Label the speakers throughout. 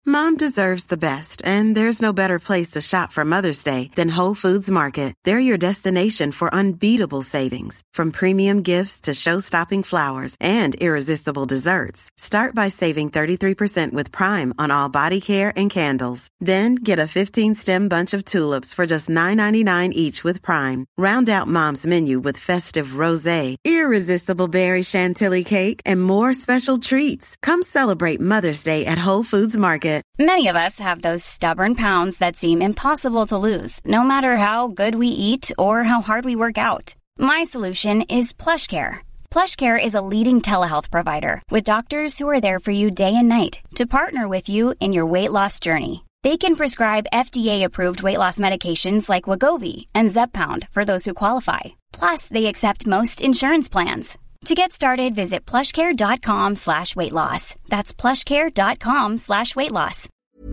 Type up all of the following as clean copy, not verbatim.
Speaker 1: Mom deserves the best, and there's no better place to shop for Mother's Day than Whole Foods Market. They're your destination for unbeatable savings, from premium gifts to show-stopping flowers and irresistible desserts. Start by saving 33% with Prime on all body care and candles. Then get a 15-stem bunch of tulips for just $9.99 each with Prime. Round out Mom's menu with festive rosé, irresistible berry chantilly cake, and more special treats. Come celebrate Mother's Day at Whole Foods Market.
Speaker 2: Many of us have those stubborn pounds that seem impossible to lose, no matter how good we eat or how hard we work out. My solution is PlushCare. PlushCare is a leading telehealth provider with doctors who are there for you day and night to partner with you in your weight loss journey. They can prescribe FDA-approved weight loss medications like Wegovy and Zepbound for those who qualify. Plus, they accept most insurance plans. To get started, visit plushcare.com/weightloss. That's plushcare.com/weightloss.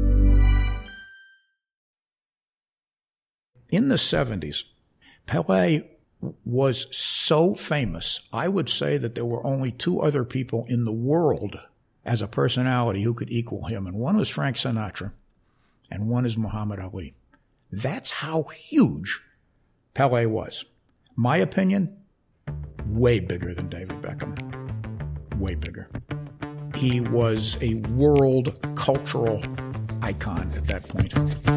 Speaker 3: In the 70s, Pelé was so famous, I would say that there were only two other people in the world as a personality who could equal him, and one was Frank Sinatra, and one is Muhammad Ali. That's how huge Pelé was. My opinion, way bigger than David Beckham. Way bigger. He was a world cultural icon at that point.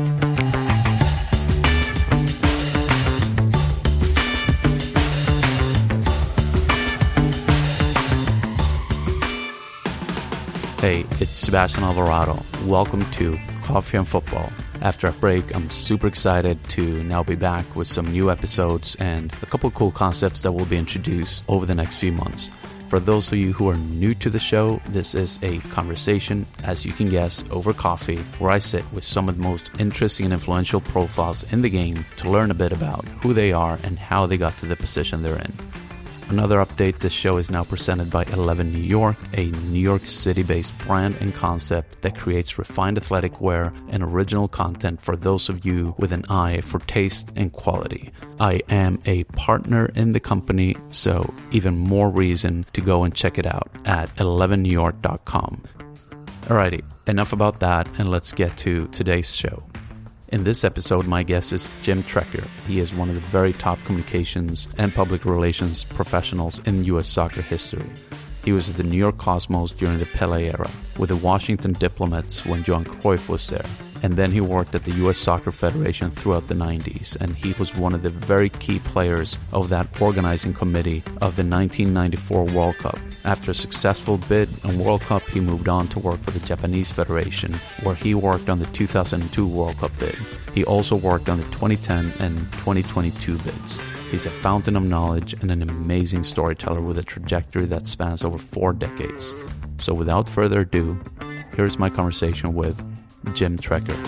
Speaker 4: Hey, it's Sebastian Alvarado. Welcome to Coffee and Football. After a break, I'm super excited to now be back with some new episodes and a couple of cool concepts that will be introduced over the next few months. For those of you who are new to the show, this is a conversation, as you can guess, over coffee, where I sit with some of the most interesting and influential profiles in the game to learn a bit about who they are and how they got to the position they're in. Another update, this show is now presented by 11 New York, a New York City-based brand and concept that creates refined athletic wear and original content for those of you with an eye for taste and quality. I am a partner in the company, so even more reason to go and check it out at 11newyork.com. Alrighty, enough about that, and let's get to today's show. In this episode, my guest is Jim Trecker. He is one of the very top communications and public relations professionals in U.S. soccer history. He was at the New York Cosmos during the Pelé era, with the Washington Diplomats when Johan Cruyff was there. And then he worked at the U.S. Soccer Federation throughout the 90s, and he was one of the very key players of that organizing committee of the 1994 World Cup. After a successful bid in World Cup, he moved on to work for the Japanese Federation, where he worked on the 2002 World Cup bid. He also worked on the 2010 and 2022 bids. He's a fountain of knowledge and an amazing storyteller with a trajectory that spans over 4 decades. So without further ado, here's my conversation with Jim Trecker.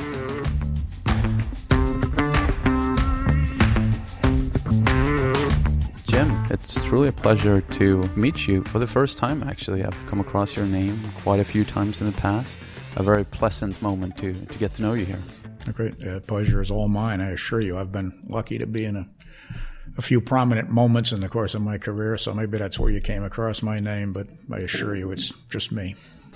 Speaker 4: Jim, it's truly a pleasure to meet you for the first time, actually. I've come across your name quite a few times in the past. A very pleasant moment to get to know you here.
Speaker 3: Great. Pleasure is all mine, I assure you. I've been lucky to be in a few prominent moments in the course of my career, so maybe that's where you came across my name, but I assure you it's just me.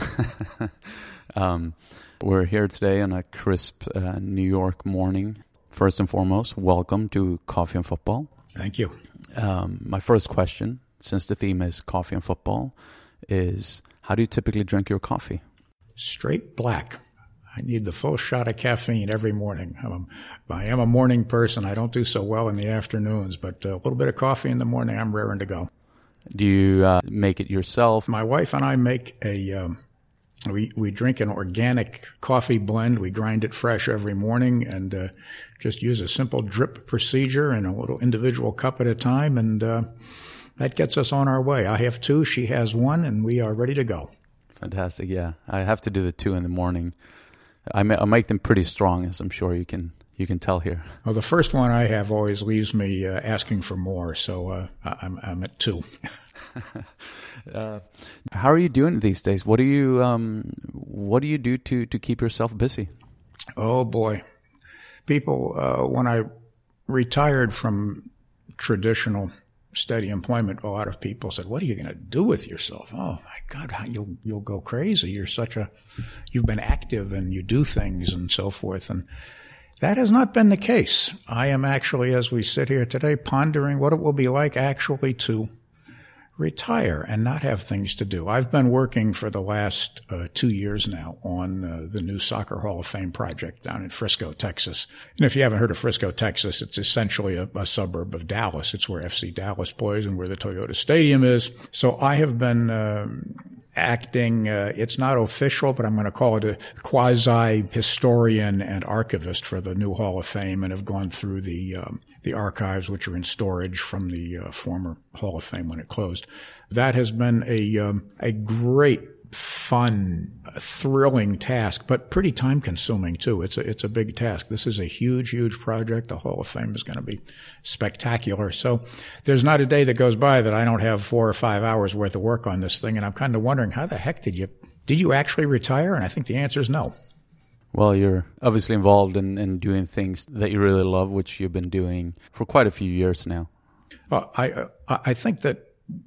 Speaker 4: We're here today on a crisp New York morning. First and foremost, welcome to Coffee and Football.
Speaker 3: Thank you.
Speaker 4: My first question, since the theme is coffee and football, is how do you typically drink your coffee?
Speaker 3: Straight black. I need the full shot of caffeine every morning. I am a morning person. I don't do so well in the afternoons, but a little bit of coffee in the morning, I'm raring to go.
Speaker 4: Do you make it yourself?
Speaker 3: My wife and I make we drink an organic coffee blend. We grind it fresh every morning and just use a simple drip procedure in a little individual cup at a time, and that gets us on our way. I have 2, she has 1, and we are ready to go.
Speaker 4: Fantastic, yeah. I have to do the 2 in the morning. I make them pretty strong, as I'm sure you can tell here.
Speaker 3: Well, the first one I have always leaves me asking for more, so I'm at 2.
Speaker 4: How are you doing these days? What do you do to keep yourself busy?
Speaker 3: Oh boy, people. When I retired from traditional steady employment, a lot of people said, "What are you going to do with yourself? Oh my God, you'll go crazy. You've been active and you do things and so forth." And that has not been the case. I am actually, as we sit here today, pondering what it will be like actually to retire and not have things to do. I've been working for the last 2 years now on the new Soccer Hall of Fame project down in Frisco, Texas. And if you haven't heard of Frisco, Texas, it's essentially a suburb of Dallas. It's where FC Dallas plays and where the Toyota Stadium is. So I have been acting, it's not official, but I'm going to call it a quasi-historian and archivist for the new Hall of Fame, and have gone through the archives, which are in storage from the former Hall of Fame when it closed. That has been a great, fun, thrilling task, but pretty time-consuming too. It's a big task. This is a huge, huge project. The Hall of Fame is going to be spectacular. So there's not a day that goes by that I don't have 4 or 5 hours worth of work on this thing. And I'm kind of wondering, how the heck did you actually retire? And I think the answer is no.
Speaker 4: Well, you're obviously involved in doing things that you really love, which you've been doing for quite a few years now.
Speaker 3: I think the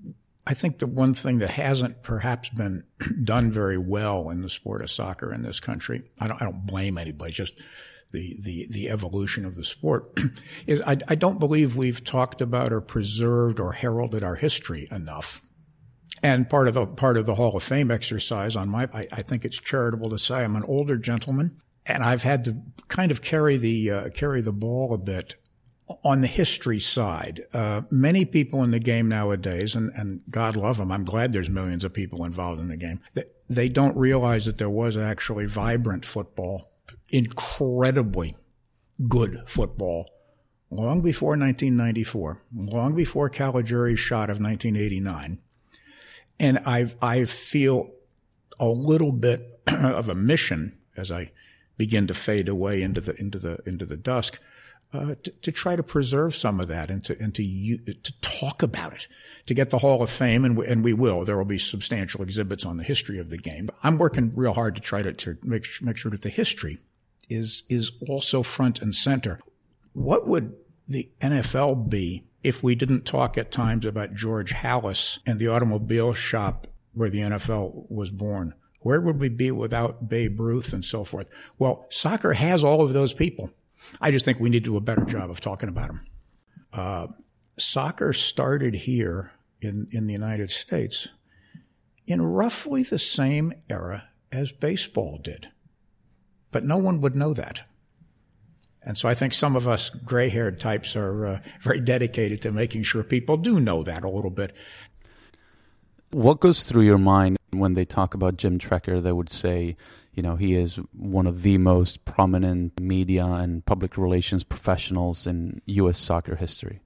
Speaker 3: one thing that hasn't perhaps been done very well in the sport of soccer in this country, I don't blame anybody, just the evolution of the sport, is I don't believe we've talked about or preserved or heralded our history enough. And part of the Hall of Fame exercise I think it's charitable to say I'm an older gentleman, and I've had to kind of carry the ball a bit on the history side. Many people in the game nowadays, and God love them, I'm glad there's millions of people involved in the game, they don't realize that there was actually vibrant football, incredibly good football, long before 1994, long before Caligiuri's shot of 1989. And I feel a little bit of a mission as I begin to fade away into the dusk, to try to preserve some of that and to talk about it, to get the Hall of Fame, and we will. There will be substantial exhibits on the history of the game. I'm working real hard to try to make sure that the history is also front and center. What would the NFL be if we didn't talk at times about George Halas and the automobile shop where the NFL was born? Where would we be without Babe Ruth and so forth? Well, soccer has all of those people. I just think we need to do a better job of talking about them. Soccer started here in the United States in roughly the same era as baseball did. But no one would know that. And so I think some of us gray-haired types are very dedicated to making sure people do know that a little bit.
Speaker 4: What goes through your mind when they talk about Jim Trecker? They would say, he is one of the most prominent media and public relations professionals in U.S. soccer history.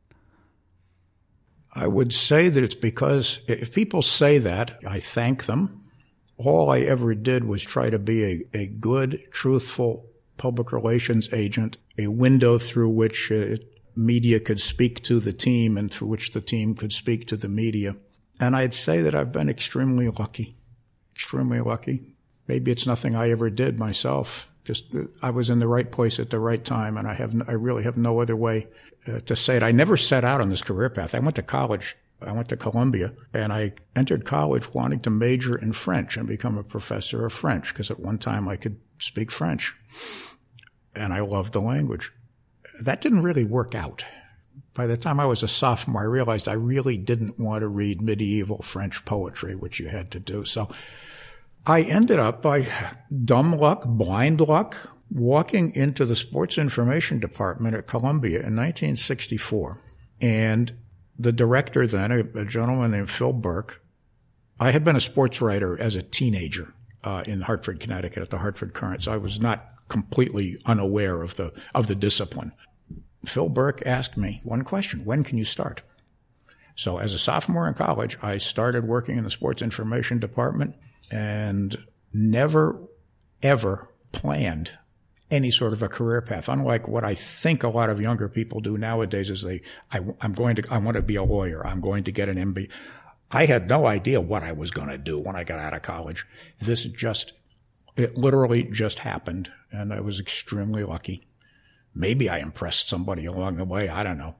Speaker 3: I would say that it's because if people say that, I thank them. All I ever did was try to be a good, truthful public relations agent, a window through which media could speak to the team and through which the team could speak to the media. And I'd say that I've been extremely lucky. Maybe it's nothing I ever did myself. Just I was in the right place at the right time, and I really have no other way to say it. I never set out on this career path. I went to college. I went to Columbia, and I entered college wanting to major in French and become a professor of French, because at one time I could speak French, and I loved the language. That didn't really work out. By the time I was a sophomore, I realized I really didn't want to read medieval French poetry, which you had to do. So I ended up, by dumb luck, blind luck, walking into the sports information department at Columbia in 1964. And the director then, a gentleman named Phil Burke, I had been a sports writer as a teenager in Hartford, Connecticut at the Hartford Courant, so I was not completely unaware of the discipline. Phil Burke asked me one question: when can you start? So as a sophomore in college, I started working in the sports information department and never, ever planned any sort of a career path. Unlike what I think a lot of younger people do nowadays is I want to be a lawyer. I'm going to get an MBA. I had no idea what I was going to do when I got out of college. It literally just happened, and I was extremely lucky. Maybe I impressed somebody along the way. I don't know.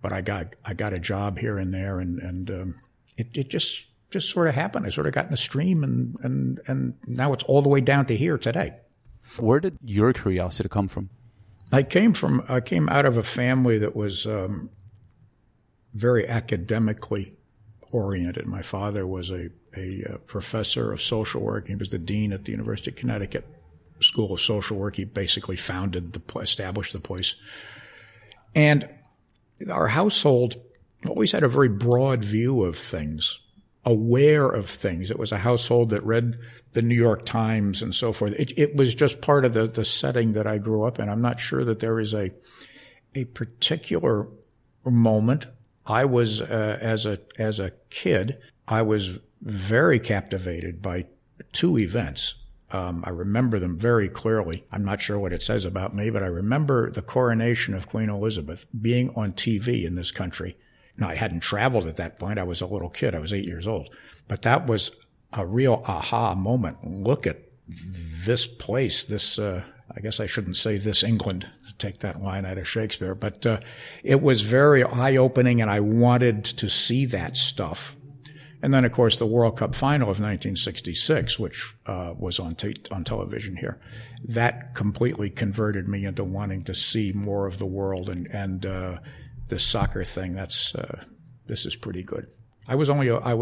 Speaker 3: But I got a job here and there, and it just sort of happened. I sort of got in a stream, and now it's all the way down to here today.
Speaker 4: Where did your curiosity come from?
Speaker 3: I came out of a family that was very academically oriented. My father was a professor of social work. He was the dean at the University of Connecticut School of Social Work. He basically established the place. And our household always had a very broad view of things, aware of things. It was a household that read the New York Times and so forth. It was just part of the setting that I grew up in. I'm not sure that there is a particular moment. I was, as a kid, I was very captivated by two events. I remember them very clearly. I'm not sure what it says about me, but I remember the coronation of Queen Elizabeth being on TV in this country. Now, I hadn't traveled at that point. I was a little kid. I was 8 years old. But that was a real aha moment. Look at this place, I guess I shouldn't say this England, to take that line out of Shakespeare, but it was very eye-opening, and I wanted to see that stuff. And then, of course, the World Cup final of 1966, which was on television here, that completely converted me into wanting to see more of the world. And this soccer thing, this is pretty good. I was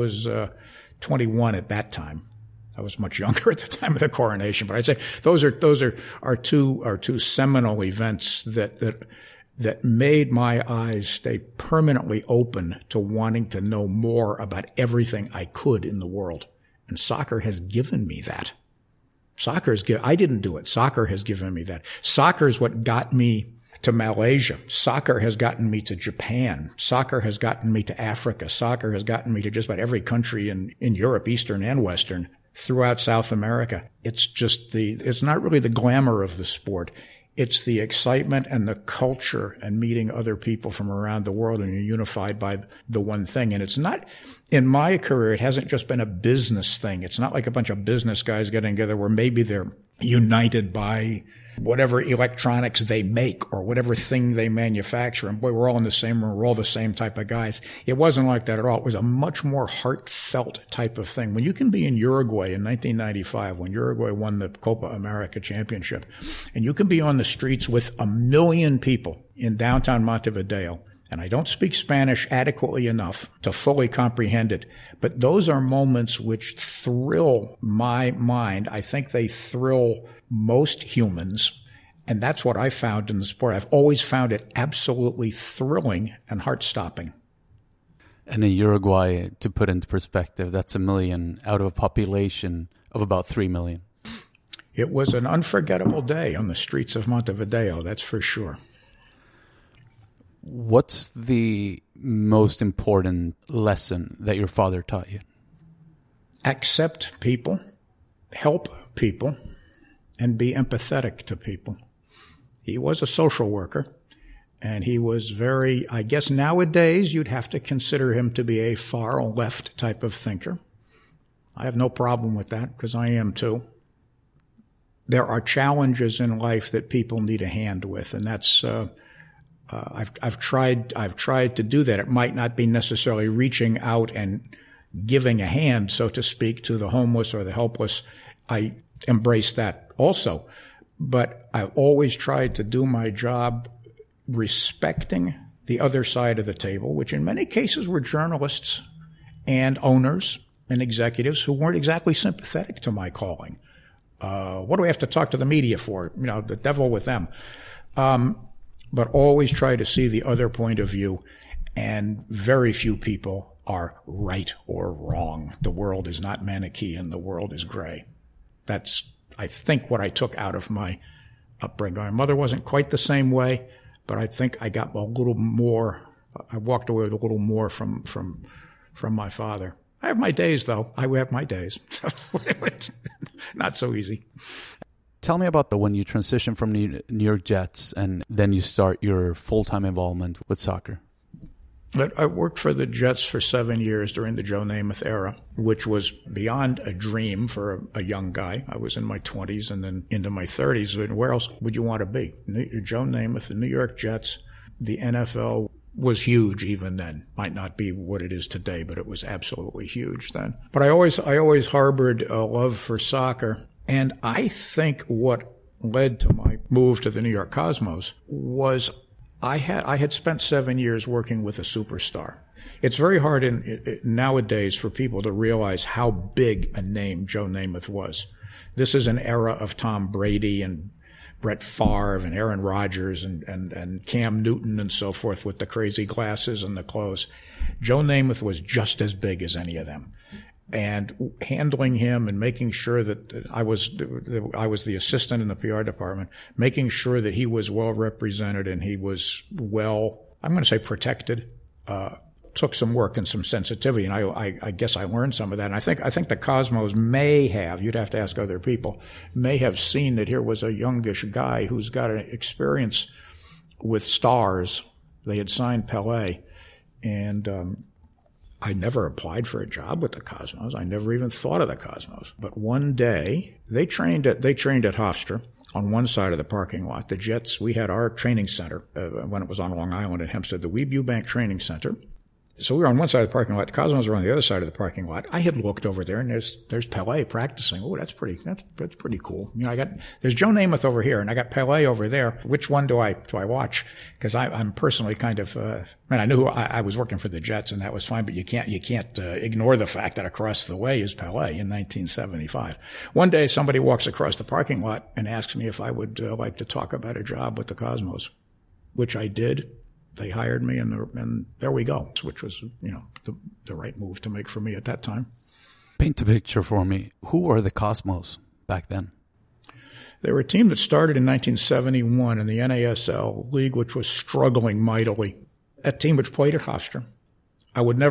Speaker 3: 21 at that time. I was much younger at the time of the coronation, but I'd say those are two seminal events that made my eyes stay permanently open to wanting to know more about everything I could in the world. And soccer has given me that. I didn't do it. Soccer has given me that. Soccer is what got me to Malaysia. Soccer has gotten me to Japan. Soccer has gotten me to Africa. Soccer has gotten me to just about every country in Europe, Eastern and Western, throughout South America. It's not really the glamour of the sport. It's the excitement and the culture and meeting other people from around the world, and you're unified by the one thing. And it's not, in my career, it hasn't just been a business thing. It's not like a bunch of business guys getting together where maybe they're united by whatever electronics they make or whatever thing they manufacture. And boy, we're all in the same room. We're all the same type of guys. It wasn't like that at all. It was a much more heartfelt type of thing. When you can be in Uruguay in 1995, when Uruguay won the Copa America championship, and you can be on the streets with 1 million people in downtown Montevideo, and I don't speak Spanish adequately enough to fully comprehend it, but those are moments which thrill my mind. I think they thrill most humans, and that's what I found in the sport. I've always found it absolutely thrilling and heart-stopping.
Speaker 4: And in Uruguay, to put into perspective, that's 1 million out of a population of about 3 million.
Speaker 3: It was an unforgettable day on the streets of Montevideo, that's for sure.
Speaker 4: What's the most important lesson that your father taught you?
Speaker 3: Accept people, help people, and be empathetic to people. He was a social worker, and he was very, I guess nowadays you'd have to consider him to be a far left type of thinker. I have no problem with that, because I am too. There are challenges in life that people need a hand with, and that's I've tried to do that. It might not be necessarily reaching out and giving a hand, so to speak, to the homeless or the helpless. I embrace that also. But I've always tried to do my job respecting the other side of the table, which in many cases were journalists and owners and executives who weren't exactly sympathetic to my calling. What do we have to talk to the media for? The devil with them. But always try to see the other point of view, and very few people are right or wrong. The world is not Manichaean. The world is gray. That's, I think, what I took out of my upbringing. My mother wasn't quite the same way, but I think I got a little more, I walked away with a little more from my father. I have my days, though. I have my days. So it's not so easy.
Speaker 4: Tell me about when you transition from New York Jets and then you start your full-time involvement with soccer.
Speaker 3: I worked for the Jets for 7 years during the Joe Namath era, which was beyond a dream for a young guy. I was in my 20s and then into my 30s. And where else would you want to be? Joe Namath, the New York Jets, the NFL was huge even then. Might not be what it is today, but it was absolutely huge then. But I always harbored a love for soccer. And I think what led to my move to the New York Cosmos was I had spent 7 years working with a superstar. It's very hard nowadays for people to realize how big a name Joe Namath was. This is an era of Tom Brady and Brett Favre and Aaron Rodgers and Cam Newton and so forth with the crazy glasses and the clothes. Joe Namath was just as big as any of them. And handling him and making sure that I was the assistant in the PR department, making sure that he was well represented and he was well, I'm going to say protected, took some work and some sensitivity. And I guess I learned some of that. And I think the Cosmos may have, you'd have to ask other people, may have seen that here was a youngish guy who's got an experience with stars. They had signed Pelé. And, I never applied for a job with the Cosmos. I never even thought of the Cosmos. But one day, they trained at Hofstra on one side of the parking lot. The Jets, we had our training center when it was on Long Island at Hempstead, the Weeb Bank Training Center. So we were on one side of the parking lot. The Cosmos were on the other side of the parking lot. I had looked over there, and there's Pelé practicing. Oh, that's pretty cool. You know, there's Joe Namath over here, and I got Pelé over there. Which one do I watch? Because I'm personally kind of, I knew I was working for the Jets, and that was fine. But you can't ignore the fact that across the way is Pelé in 1975. One day, somebody walks across the parking lot and asks me if I would like to talk about a job with the Cosmos, which I did. They hired me, and there we go, which was, the right move to make for me at that time.
Speaker 4: Paint a picture for me. Who were the Cosmos back then?
Speaker 3: They were a team that started in 1971 in the NASL League, which was struggling mightily. A team which played at Hofstra. I would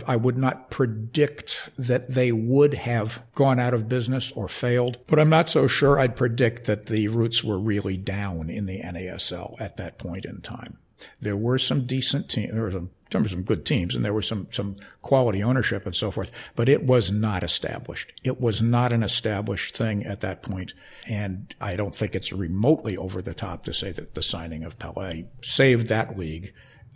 Speaker 3: not predict that they would have gone out of business or failed, but I'm not so sure I'd predict that the roots were really down in the NASL at that point in time. There were some decent teams, there were some good teams, and there was some quality ownership and so forth, but it was not established. It was not an established thing at that point, and I don't think it's remotely over the top to say that the signing of Pelé saved that league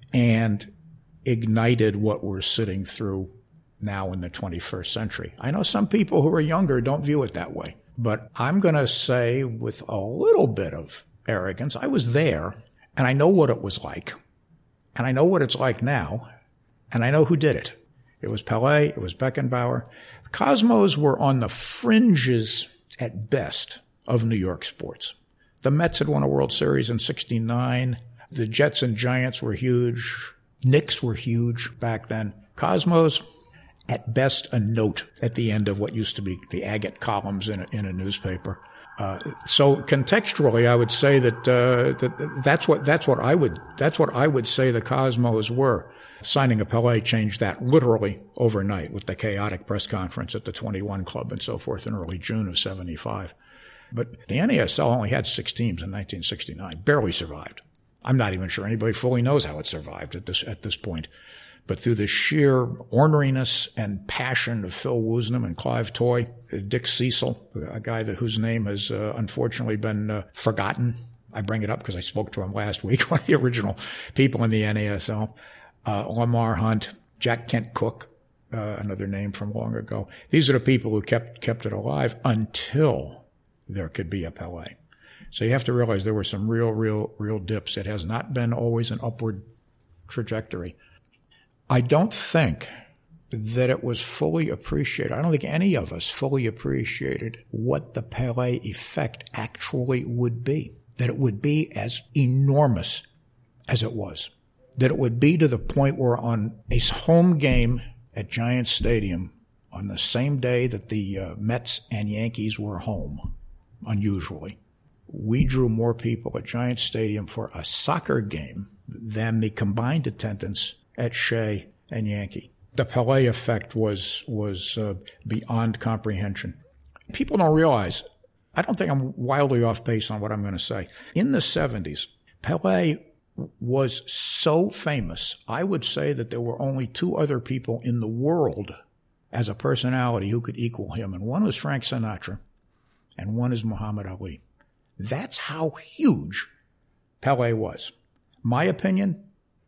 Speaker 3: and ignited what we're sitting through now in the 21st century. I know some people who are younger don't view it that way, but I'm going to say with a little bit of arrogance, I was there. And I know what it was like. And I know what it's like now. And I know who did it. It was Pelé. It was Beckenbauer. The Cosmos were on the fringes, at best, of New York sports. The Mets had won a World Series in '69. The Jets and Giants were huge. Knicks were huge back then. Cosmos, at best, a note at the end of what used to be the agate columns in a newspaper. So contextually, I would say that's what I would say the Cosmos were. Signing of Pelé changed that literally overnight with the chaotic press conference at the 21 Club and so forth in early June of '75. But the NASL only had 6 teams in 1969, barely survived. I'm not even sure anybody fully knows how it survived at this point. But through the sheer orneriness and passion of Phil Woosnam and Clive Toye, Dick Cecil, a guy whose name has unfortunately been forgotten. I bring it up because I spoke to him last week, one of the original people in the NASL. Lamar Hunt, Jack Kent Cook, another name from long ago. These are the people who kept it alive until there could be a Pelé. So you have to realize there were some real dips. It has not been always an upward trajectory. I don't think that it was fully appreciated. I don't think any of us fully appreciated what the Pelé effect actually would be. That it would be as enormous as it was. That it would be to the point where on a home game at Giants Stadium on the same day that the Mets and Yankees were home, unusually, we drew more people at Giants Stadium for a soccer game than the combined attendance at Shea and Yankee. The Pelé effect was beyond comprehension. People don't realize, I don't think I'm wildly off base on what I'm going to say. In the 70s, Pelé was so famous, I would say that there were only 2 other people in the world as a personality who could equal him, and one was Frank Sinatra, and one is Muhammad Ali. That's how huge Pelé was. My opinion,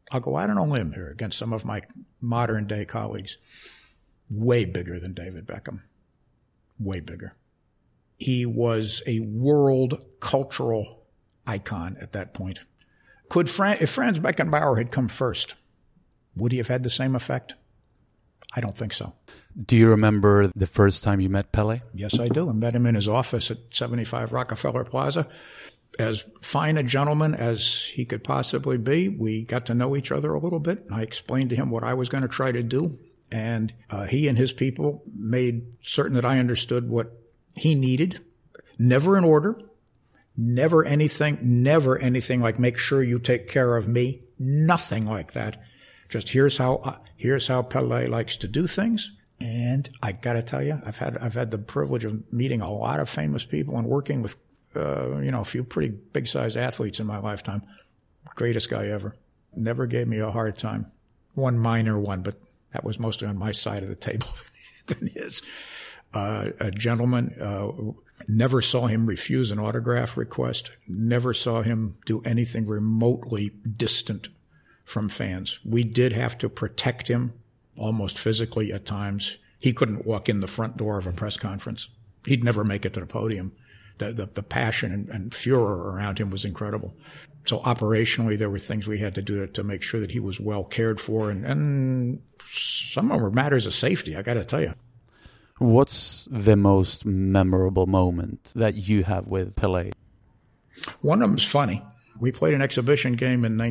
Speaker 3: I'll go out on a limb here against some of my modern-day colleagues. Way bigger than David Beckham. Way bigger. He was a world cultural icon at that point. If Franz Beckenbauer had come first, would he have had the same effect? I don't think so.
Speaker 4: Do you remember the first time you met Pelé?
Speaker 3: Yes, I do. I met him in his office at 75 Rockefeller Plaza. As fine a gentleman as he could possibly be, we got to know each other a little bit. I explained to him what I was going to try to do, and he and his people made certain that I understood what he needed. Never in order, never anything like make sure you take care of me. Nothing like that. Just here's how Pelé likes to do things. And I got to tell you, I've had the privilege of meeting a lot of famous people and working with a few pretty big-sized athletes in my lifetime. Greatest guy ever. Never gave me a hard time. One minor one, but that was mostly on my side of the table than his. A gentleman, never saw him refuse an autograph request. Never saw him do anything remotely distant from fans. We did have to protect him almost physically at times. He couldn't walk in the front door of a press conference. He'd never make it to the podium. The passion and furor around him was incredible. So operationally, there were things we had to do to make sure that he was well cared for, and some of them were matters of safety, I got to tell you.
Speaker 4: What's the most memorable moment that you have with Pelé?
Speaker 3: One of them is funny. We played an exhibition game in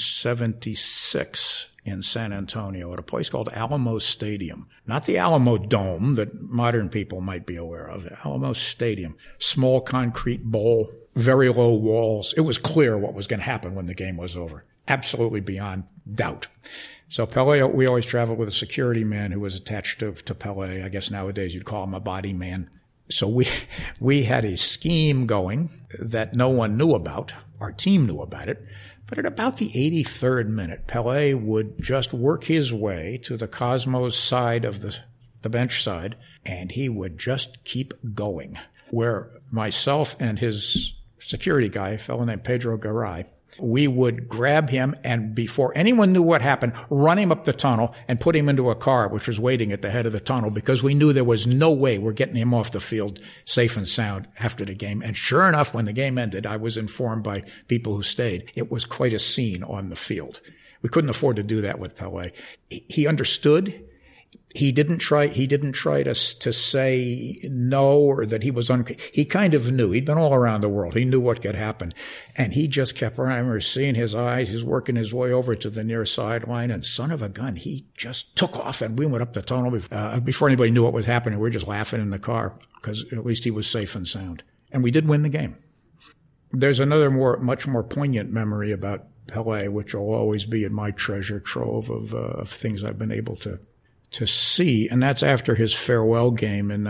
Speaker 3: 1976 in San Antonio at a place called Alamo Stadium. Not the Alamo Dome that modern people might be aware of. Alamo Stadium. Small concrete bowl, very low walls. It was clear what was going to happen when the game was over. Absolutely beyond doubt. So Pelé, we always traveled with a security man who was attached to Pelé. I guess nowadays you'd call him a body man. So we had a scheme going that no one knew about. Our team knew about it. But at about the 83rd minute, Pelé would just work his way to the Cosmos side of the bench side, and he would just keep going. Where myself and his security guy, a fellow named Pedro Garay, we would grab him and, before anyone knew what happened, run him up the tunnel and put him into a car which was waiting at the head of the tunnel, because we knew there was no way we're getting him off the field safe and sound after the game. And sure enough, when the game ended, I was informed by people who stayed, it was quite a scene on the field. We couldn't afford to do that with Pelé. He understood. He didn't try to say no, or that he was he kind of knew. He'd been all around the world. He knew what could happen. And he just kept running. I remember seeing his eyes. He's working his way over to the near sideline, and son of a gun, he just took off, and we went up the tunnel before anybody knew what was happening. We were just laughing in the car because at least he was safe and sound. And we did win the game. There's another much more poignant memory about Pelé, which will always be in my treasure trove of things I've been able to see, and that's after his farewell game in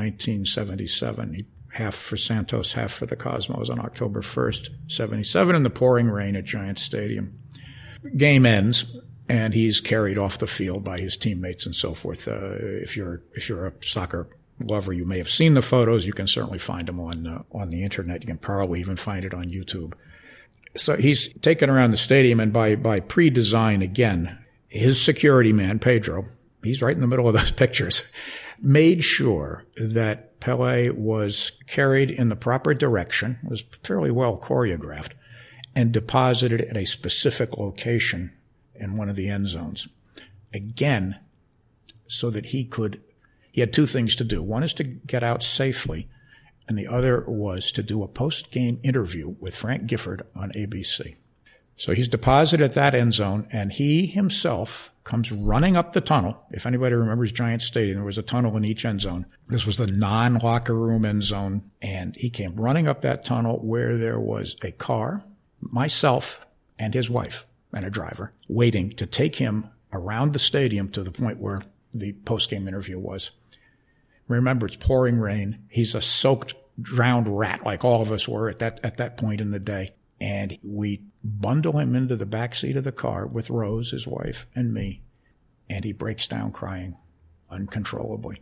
Speaker 3: 1977. Half for Santos, half for the Cosmos on October 1st, 77, in the pouring rain at Giant Stadium. Game ends, and he's carried off the field by his teammates and so forth. If you're a soccer lover, you may have seen the photos. You can certainly find them on the internet. You can probably even find it on YouTube. So he's taken around the stadium, and by pre-design again, his security man, Pedro, he's right in the middle of those pictures, made sure that Pelé was carried in the proper direction, was fairly well choreographed, and deposited at a specific location in one of the end zones. Again, so that he had two things to do. One is to get out safely, and the other was to do a post-game interview with Frank Gifford on ABC. So he's deposited at that end zone, and he himself comes running up the tunnel. If anybody remembers Giant Stadium, there was a tunnel in each end zone. This was the non-locker room end zone, and he came running up that tunnel where there was a car, myself, and his wife, and a driver, waiting to take him around the stadium to the point where the post-game interview was. Remember, it's pouring rain. He's a soaked, drowned rat, like all of us were at that point in the day. And we bundle him into the back seat of the car with Rose, his wife, and me, and he breaks down crying uncontrollably.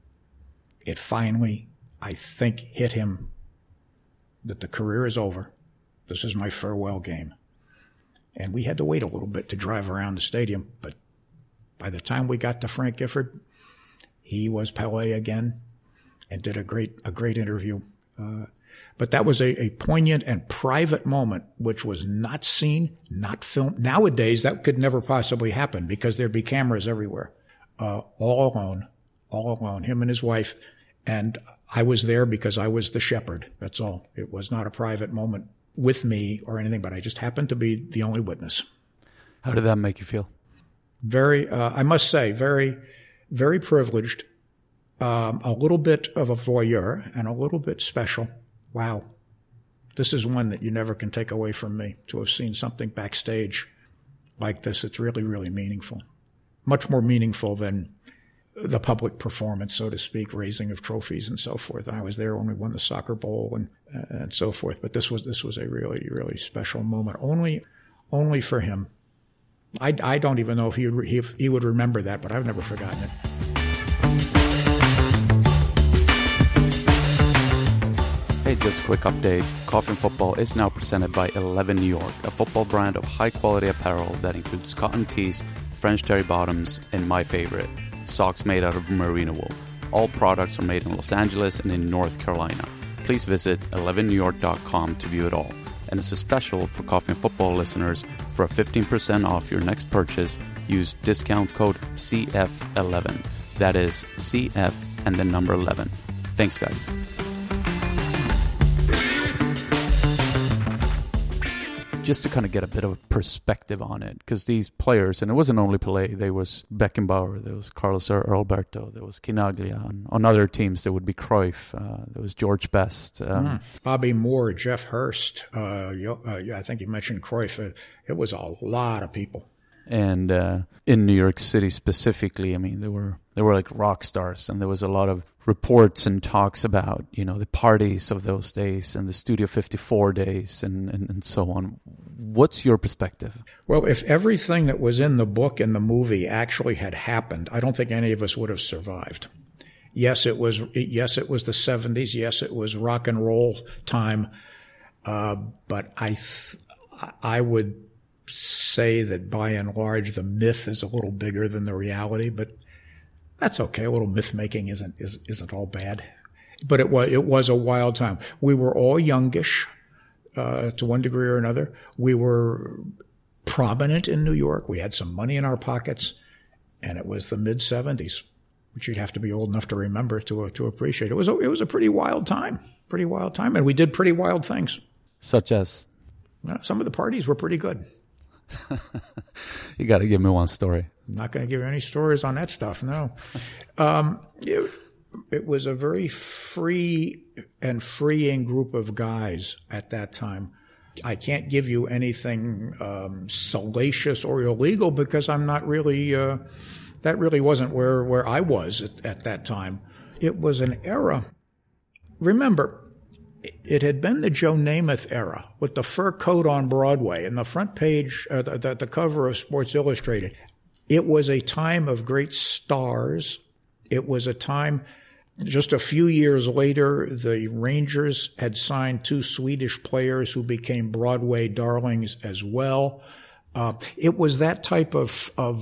Speaker 3: It finally, I think, hit him that the career is over. This is my farewell game. And we had to wait a little bit to drive around the stadium. But by the time we got to Frank Gifford, he was Pelé again and did a great interview. But that was a poignant and private moment, which was not seen, not filmed. Nowadays, that could never possibly happen because there'd be cameras everywhere. All alone, him and his wife. And I was there because I was the shepherd. That's all. It was not a private moment with me or anything, but I just happened to be the only witness.
Speaker 4: How did that make you feel?
Speaker 3: Very, I must say, very, very privileged. A little bit of a voyeur and a little bit special. Wow. This is one that you never can take away from me, to have seen something backstage like this. It's really, really meaningful. Much more meaningful than the public performance, so to speak, raising of trophies and so forth. I was there when we won the soccer bowl and so forth. But this was a really, really special moment. Only for him. I don't even know if he would remember that, but I've never forgotten it.
Speaker 4: Hey, just a quick update. Coffee and Football is now presented by 11 New York, a football brand of high-quality apparel that includes cotton tees, French terry bottoms, and my favorite, socks made out of merino wool. All products are made in Los Angeles and in North Carolina. Please visit 11newyork.com to view it all. And it's a special for Coffee and Football listeners. For a 15% off your next purchase, use discount code CF11. That is CF and the number 11. Thanks, guys. Just to kind of get a bit of a perspective on it, because these players, and it wasn't only Pelé, there was Beckenbauer, there was Carlos Alberto, there was Quinaglia. On other teams, there would be Cruyff, there was George Best.
Speaker 3: Bobby Moore, Jeff Hurst. I think you mentioned Cruyff. It was a lot of people.
Speaker 4: And in New York City specifically, I mean, there were like rock stars, and there was a lot of reports and talks about, the parties of those days and the Studio 54 days and so on. What's your perspective?
Speaker 3: Well, if everything that was in the book and the movie actually had happened, I don't think any of us would have survived. Yes, it was the 70s. Yes, it was rock and roll time. But I would say that by and large, the myth is a little bigger than the reality, but that's okay. A little myth making isn't all bad. But it was a wild time. We were all youngish, to one degree or another. We were prominent in New York. We had some money in our pockets, and it was the mid-70s, which you'd have to be old enough to remember to appreciate. It was a pretty wild time, and we did pretty wild things. Such as? Some of the parties were pretty good.
Speaker 4: You got to give me one story.
Speaker 3: I'm not going to give you any stories on that stuff, no. It was a very free and freeing group of guys at that time. I can't give you anything salacious or illegal because I'm not really, that really wasn't where I was at that time. It was an era. Remember, it had been the Joe Namath era with the fur coat on Broadway and the front page, the cover of Sports Illustrated. It was a time of great stars. It was a time, just a few years later, the Rangers had signed 2 Swedish players who became Broadway darlings as well. It was that type of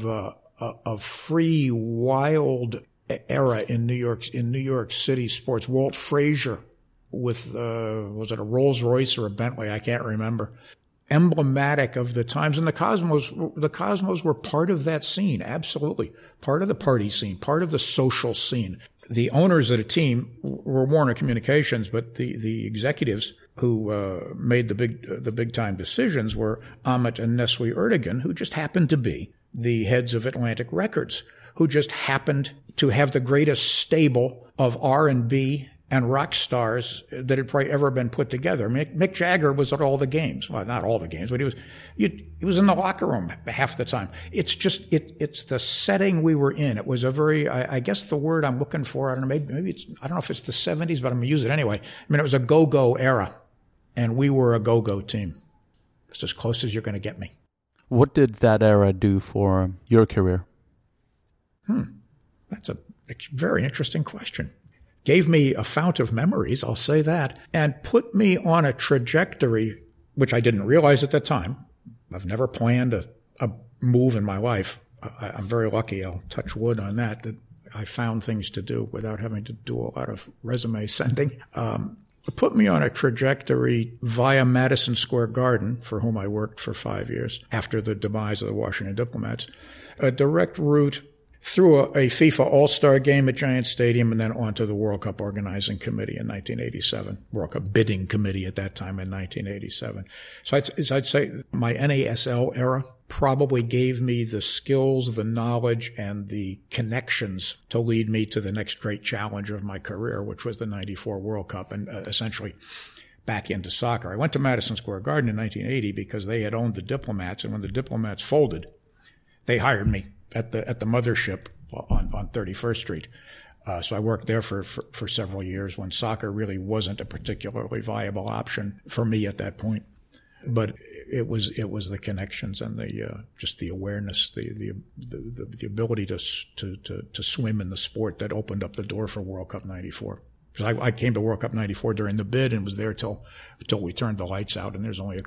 Speaker 3: free, wild era in New York City sports. Walt Frazier with, was it a Rolls Royce or a Bentley? I can't remember. Emblematic of the times. And the Cosmos were part of that scene. Absolutely. Part of the party scene, part of the social scene. The owners of the team were Warner Communications, but the executives who, made the big time decisions were Ahmet and Nesli Erdogan, who just happened to be the heads of Atlantic Records, who just happened to have the greatest stable of R&B and rock stars that had probably ever been put together. Mick Jagger was at all the games. Well, not all the games, but he was in the locker room half the time. It's just, it's the setting we were in. It was a very, I guess the word I'm looking for, I don't know, maybe it's, I don't know if it's the 70s, but I'm going to use it anyway. I mean, it was a go-go era, and we were a go-go team. It's as close as you're going to get me.
Speaker 4: What did that era do for your career?
Speaker 3: That's a very interesting question. Gave me a fount of memories, I'll say that, and put me on a trajectory, which I didn't realize at the time, I've never planned a move in my life. I'm very lucky. I'll touch wood on that I found things to do without having to do a lot of resume sending. It put me on a trajectory via Madison Square Garden, for whom I worked for 5 years after the demise of the Washington Diplomats, a direct route through a FIFA All-Star game at Giant Stadium and then onto the World Cup Organizing Committee in 1987, World Cup Bidding Committee at that time in 1987. So I'd say my NASL era probably gave me the skills, the knowledge, and the connections to lead me to the next great challenge of my career, which was the 94 World Cup and essentially back into soccer. I went to Madison Square Garden in 1980 because they had owned the Diplomats, and when the Diplomats folded, they hired me at the mothership on 31st Street. So I worked there for several years when soccer really wasn't a particularly viable option for me at that point. But it was the connections and the just the awareness, the ability to swim in the sport that opened up the door for World Cup '94. Because I came to World Cup '94 during the bid and was there till we turned the lights out. And there's really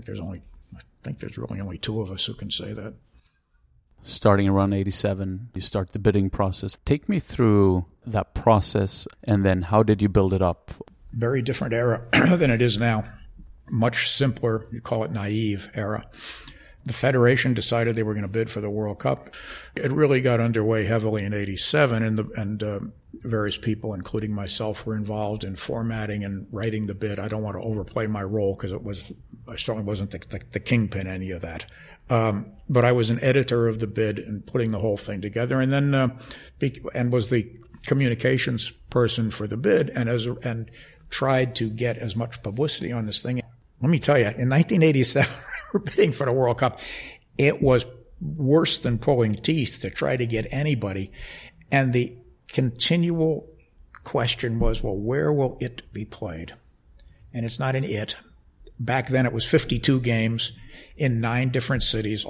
Speaker 3: only two of us who can say that.
Speaker 4: Starting around 87, you start the bidding process. Take me through that process, and then how did you build it up?
Speaker 3: Very different era than it is now. Much simpler, you call it naive era. The Federation decided they were going to bid for the World Cup. It really got underway heavily in 87, and various people, including myself, were involved in formatting and writing the bid. I don't want to overplay my role because I certainly wasn't the kingpin any of that. But I was an editor of the bid and putting the whole thing together, and then and was the communications person for the bid, and tried to get as much publicity on this thing. Let me tell you, in 1987, we're bidding for the World Cup. It was worse than pulling teeth to try to get anybody, and the continual question was, well, where will it be played? And it's not an it. Back then, it was 52 games in 9 different cities.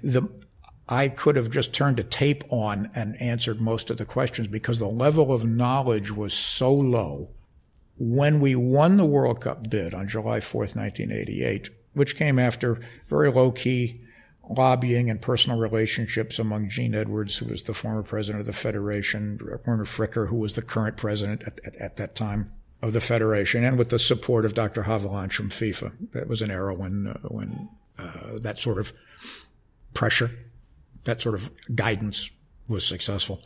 Speaker 3: I could have just turned a tape on and answered most of the questions because the level of knowledge was so low. When we won the World Cup bid on July 4th, 1988, which came after very low-key lobbying and personal relationships among Gene Edwards, who was the former president of the Federation, Werner Fricker, who was the current president at that time of the Federation, and with the support of Dr. Havelange from FIFA. That was an era when that sort of pressure, that sort of guidance was successful.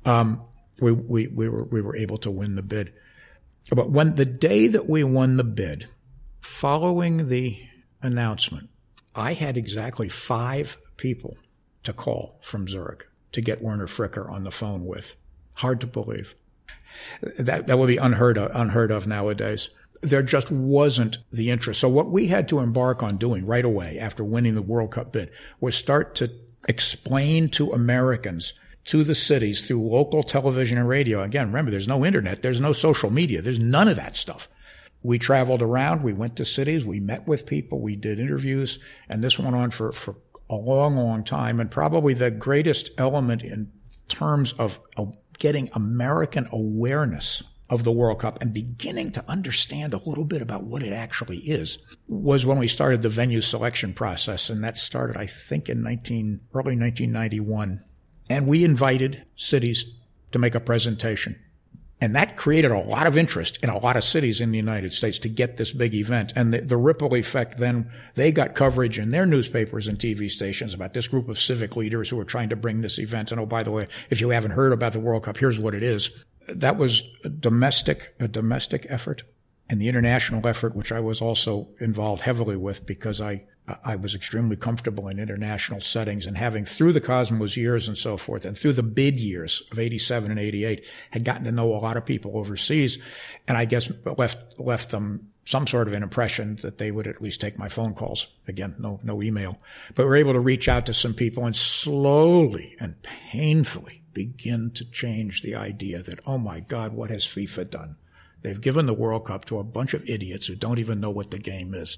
Speaker 3: We were able to win the bid. But when the day that we won the bid, following the announcement, I had exactly 5 people to call from Zurich to get Werner Fricker on the phone with. Hard to believe. That would be unheard of nowadays. There just wasn't the interest. So what we had to embark on doing right away after winning the World Cup bid was start to explain to Americans, to the cities, through local television and radio. Again, remember, there's no internet, there's no social media, there's none of that stuff. We traveled around, we went to cities, we met with people, we did interviews, and this went on for a long, long time. And probably the greatest element in terms of getting American awareness of the World Cup and beginning to understand a little bit about what it actually is was when we started the venue selection process. And that started, I think, in early 1991. And we invited cities to make a presentation. And that created a lot of interest in a lot of cities in the United States to get this big event. And the ripple effect then, they got coverage in their newspapers and TV stations about this group of civic leaders who were trying to bring this event. And oh, by the way, if you haven't heard about the World Cup, here's what it is. That was a domestic effort. And the international effort, which I was also involved heavily with because I was extremely comfortable in international settings, and having, through the Cosmos years and so forth, and through the bid years of 87 and 88, had gotten to know a lot of people overseas, and I guess left them some sort of an impression that they would at least take my phone calls. Again, no email. But we're able to reach out to some people and slowly and painfully begin to change the idea that, oh my God, what has FIFA done? They've given the World Cup to a bunch of idiots who don't even know what the game is.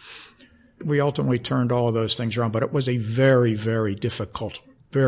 Speaker 3: We ultimately turned all of those things around, but it was a very, very difficult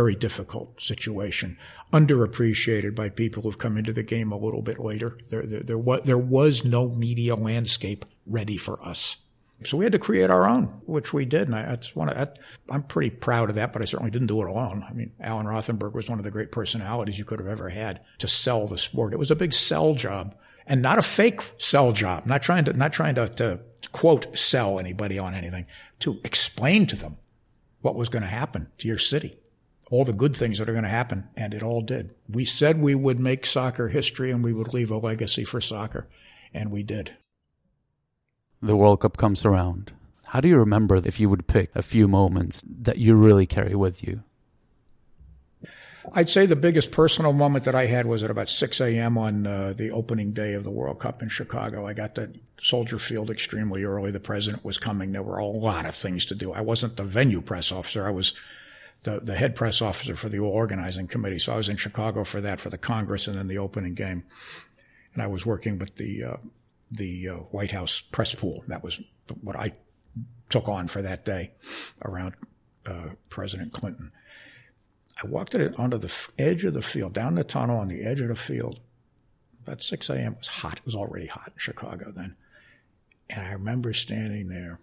Speaker 3: situation, underappreciated by people who've come into the game a little bit later. There was no media landscape ready for us. So we had to create our own, which we did. And I'm pretty proud of that, but I certainly didn't do it alone. I mean, Alan Rothenberg was one of the great personalities you could have ever had to sell the sport. It was a big sell job, and not a fake sell job. Not trying to quote sell anybody on anything, to explain to them what was going to happen to your city, all the good things that are going to happen, and it all did. We said we would make soccer history and we would leave a legacy for soccer, and we did.
Speaker 4: The World Cup comes around. How do you remember, if you would pick a few moments that you really carry with you?
Speaker 3: I'd say the biggest personal moment that I had was at about 6 a.m. on the opening day of the World Cup in Chicago. I got to Soldier Field extremely early. The president was coming. There were a lot of things to do. I wasn't the venue press officer. I was the head press officer for the organizing committee. So I was in Chicago for that, for the Congress and then the opening game. And I was working with the White House press pool. That was what I took on for that day around President Clinton. I walked onto the edge of the field, down the tunnel on the edge of the field. About 6 a.m. It was hot. It was already hot in Chicago then. And I remember standing there,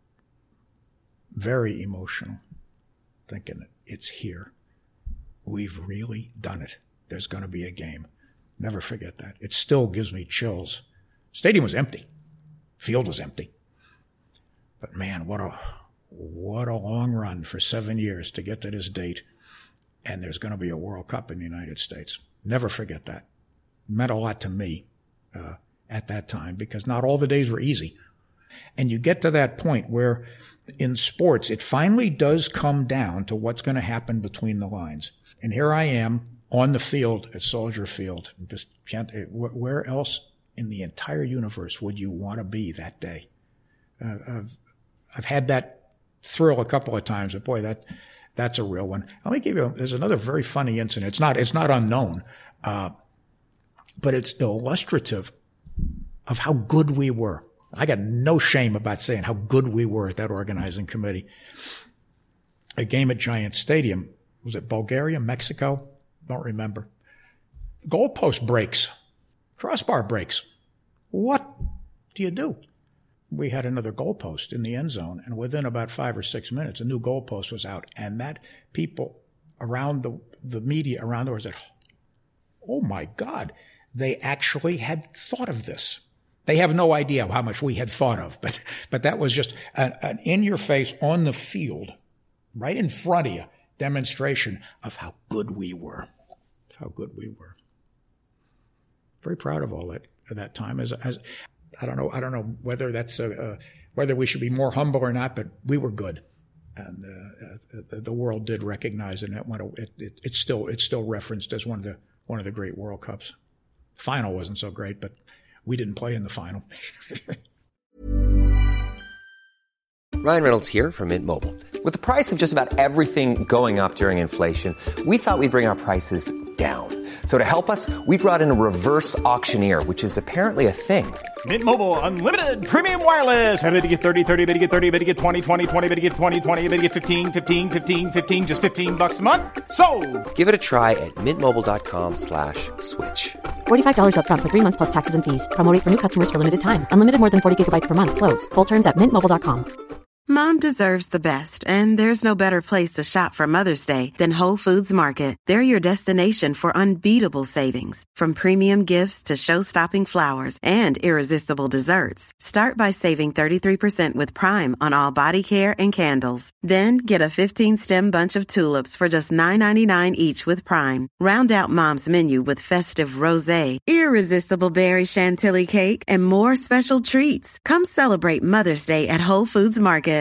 Speaker 3: very emotional, thinking, it's here. We've really done it. There's going to be a game. Never forget that. It still gives me chills. Stadium was empty. Field was empty. But man, what a long run for 7 years to get to this date. And there's going to be a World Cup in the United States. Never forget that. It meant a lot to me at that time, because not all the days were easy. And you get to that point where in sports, it finally does come down to what's going to happen between the lines. And here I am on the field at Soldier Field. Just where else in the entire universe would you want to be that day? I've had that thrill a couple of times, but boy, that's a real one. Let me give you, there's another very funny incident. It's not unknown, but it's illustrative of how good we were. I got no shame about saying how good we were at that organizing committee. A game at Giant Stadium. Was it Bulgaria, Mexico? Don't remember. Goalpost breaks. Crossbar breaks. What do you do? We had another goalpost in the end zone, and within about 5 or 6 minutes, a new goalpost was out. And that people around the media around the world said, oh my God, they actually had thought of this. They have no idea how much we had thought of, but that was just an in-your-face, on the field, right in front of you, demonstration of how good we were. How good we were. Very proud of all that time. As I don't know whether that's whether we should be more humble or not, but we were good, and the world did recognize it. And it's still referenced as one of the great World Cups. Final wasn't so great, but we didn't play in the final.
Speaker 5: Ryan Reynolds here from Mint Mobile. With the price of just about everything going up during inflation, we thought we'd bring our prices down. So to help us, we brought in a reverse auctioneer, which is apparently a thing.
Speaker 6: Mint Mobile Unlimited Premium Wireless. How to get 30, 30, bit to get 30, bit to get 20, 20, 20, bit to get 20, 20, bit to get 15, 15, 15, 15, just $15 a month? Sold! Give it a try at mintmobile.com/switch.
Speaker 7: $45 up front for 3 months plus taxes and fees. Promo rate for new customers for limited time. Unlimited more than 40 gigabytes per month. Slows full terms at mintmobile.com.
Speaker 1: Mom deserves the best, and there's no better place to shop for Mother's Day than Whole Foods Market. They're your destination for unbeatable savings, from premium gifts to show-stopping flowers and irresistible desserts. Start by saving 33% with Prime on all body care and candles. Then get a 15-stem bunch of tulips for just $9.99 each with Prime. Round out Mom's menu with festive rosé, irresistible berry chantilly cake, and more special treats. Come celebrate Mother's Day at Whole Foods Market.